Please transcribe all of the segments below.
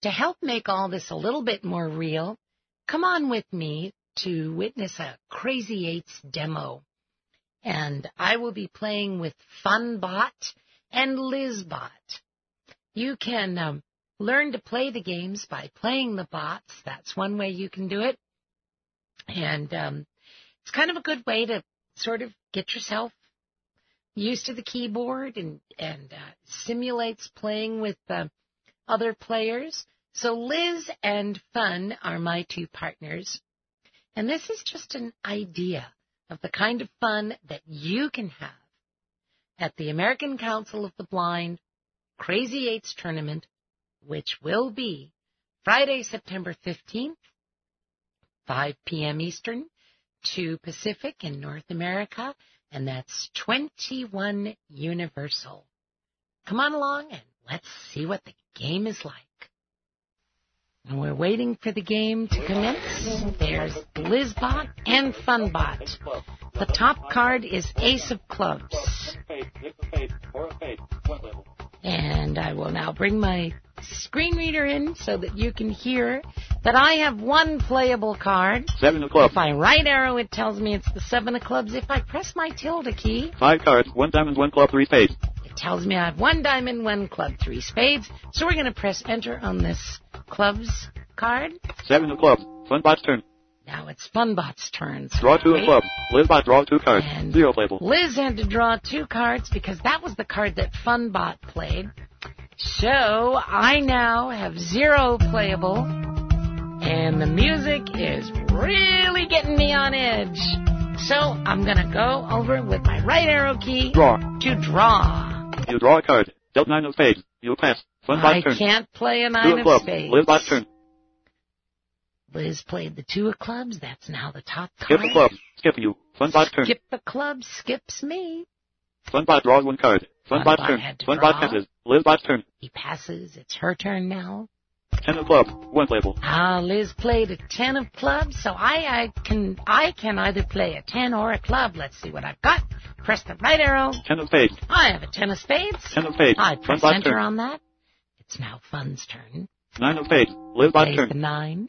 to help make all this a little bit more real, come on with me to witness a Crazy Eights demo. And I will be playing with FunBot and LizBot. You can learn to play the games by playing the bots. That's one way you can do it. And it's kind of a good way to sort of get yourself used to the keyboard and simulates playing with other players. So Liz and Fun are my two partners. And this is just an idea of the kind of fun that you can have at the American Council of the Blind Crazy Eights tournament, which will be Friday, September 15th, 5 p.m. Eastern, 2 Pacific in North America, and that's 21 Universal. Come on along and let's see what the game is like. And we're waiting for the game to commence. There's LizBot and FunBot. The top card is Ace of Clubs. And I will now bring my screen reader in so that you can hear that I have one playable card. 7 of clubs. If I right arrow, it tells me it's the 7 of clubs. If I press my tilde key, 5 cards, 1 diamond, 1 club, 3 spades. It tells me I have 1 diamond, 1 club, 3 spades. So we're going to press enter on this clubs card. 7 of clubs. FunBot's turn. Now it's FunBot's turn. So Draw 2 of clubs. LizBot draw 2 cards. And 0 playable. Liz had to draw 2 cards because that was the card that FunBot played. So I now have 0 playable, and the music is really getting me on edge. So I'm going to go over with my right arrow key Draw. to draw. You draw a card. Dealt 9 of spades. You pass. FunBot's turn. I can't play a 2 9 of of clubs. spades. LizBot's turn. Liz played the 2 of clubs. That's now the top Skip card. the clubs. Skip you. FunBot's turn. Skip the clubs. Skips me. FunBot draws 1 card. FunBot's FunBot turn. had to FunBot draw. passes. LizBot's turn. He passes. It's her turn now. 10 of clubs. 1 playable. Liz played a 10 of clubs, so I can either play a 10 or a club. Let's see what I've got. Press the right arrow. 10 of spades. I have a 10 of spades. 10 of spades. I press FunBot's enter turn. on that. It's now Fun's turn. 9 of spades. LizBot's Plays the turn. 9.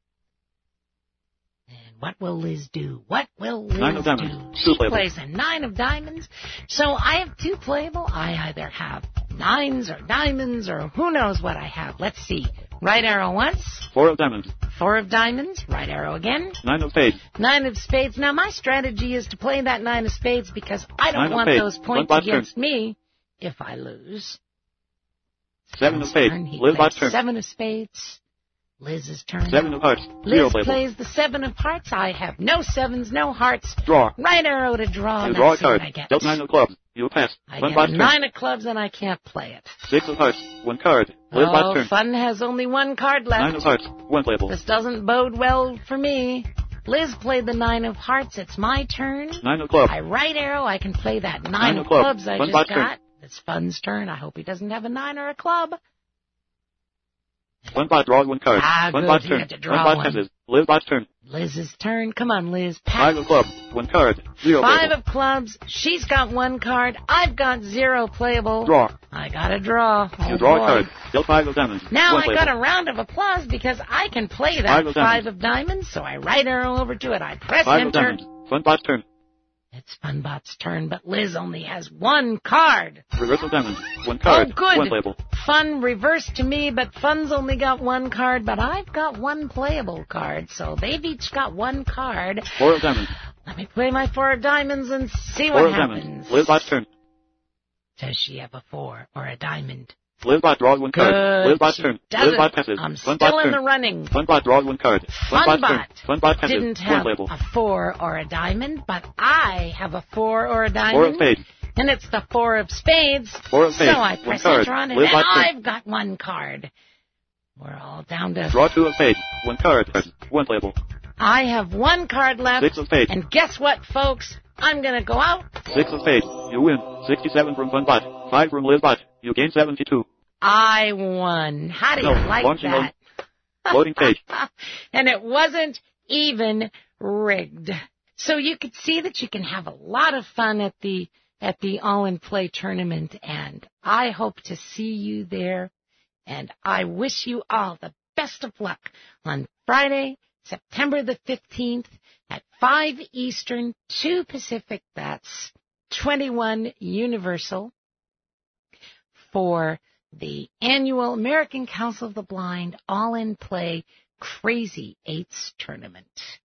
And what will Liz do? What will Liz 9 of diamonds. do? 2 She playable. plays a 9 of diamonds. So I have 2 playable. I either have 9s or diamonds or who knows what I have. Let's see. Right arrow once. 4 of diamonds. 4 of diamonds. Right arrow again. 9 of spades. 9 of spades. Now, my strategy is to play that 9 of spades because I don't 9 of want spades. those points FunBot's against me if I lose. 7 of spades. Turn. He LizBot's plays turn. 7 of spades. Liz's turn. 7 of hearts. 0 Liz playable. plays the 7 of hearts. I have no 7s, no hearts. Draw. Right arrow to draw. You Let's draw a see what card. I get. Dealt 9 of clubs. You pass. I get FunBot's a turn. 9 of clubs and I can't play it. 6 of hearts. 1 card. LizBot's turn. Fun has only 1 card left. 9 of hearts. 1 playable. This doesn't bode well for me. Liz played the 9 of hearts. It's my turn. 9 of clubs. I right arrow. I can play that 9 9 of of clubs. clubs I FunBot's just turn. got. It's Fun's turn. I hope he doesn't have a 9 or a club. FunBot draws 1 card. Good. FunBot's He turn. had to draw FunBot one. passes. LizBot's turn. Liz's turn. Come on, Liz. 5 of clubs. 1 card. 0 5 playable. of clubs. She's got 1 card. I've got 0 playable. Draw. I got to draw. You Oh, draw boy. a card. Dealt 5 of diamonds. Now 1 I playable. got a round of applause because I can play that 5 of 5 diamonds. of diamonds. So I right arrow over to it. I press 5 of enter. diamonds. FunBot's turn. It's FunBot's turn, but Liz only has 1 card. Reversal diamonds. 1 card. Oh, good. 1 playable. Fun reversed to me, but Fun's only got 1 card, but I've got 1 playable card, so they've each got 1 card. 4 of diamonds. Let me play my 4 of diamonds and see 4 what of happens. diamonds. LizBot's turn. Does she have a 4 or a diamond? LizBot draws 1 card. Good. LizBot's She turn. does it. LizBot passes. I'm FunBot's still in turn. the running. FunBot draws 1 card. FunBot's turn. FunBot FunBot passes. didn't 1 have playable. a 4 or a diamond, but I have a 4 or a 4 diamond. of spades. And it's the 4 of spades. 4 of So spades. I 1 press card. enter on it, LizBot's and turn. I've got 1 card. We're all down to... Draw 2 of spades. 1 card. 1 playable. I have 1 card left. 6 of spades. And guess what, folks? I'm going to go out. 6 of spades. You win. 67 from FunBot. 5 from LizBot. You gain 72. I won. How do you like launching that? Loading page. And it wasn't even rigged. So you could see that you can have a lot of fun at the All in Play tournament, and I hope to see you there. And I wish you all the best of luck on Friday, September the 15th at 5 Eastern, 2 Pacific, that's 21 Universal, for the annual American Council of the Blind All in Play Crazy Eights tournament.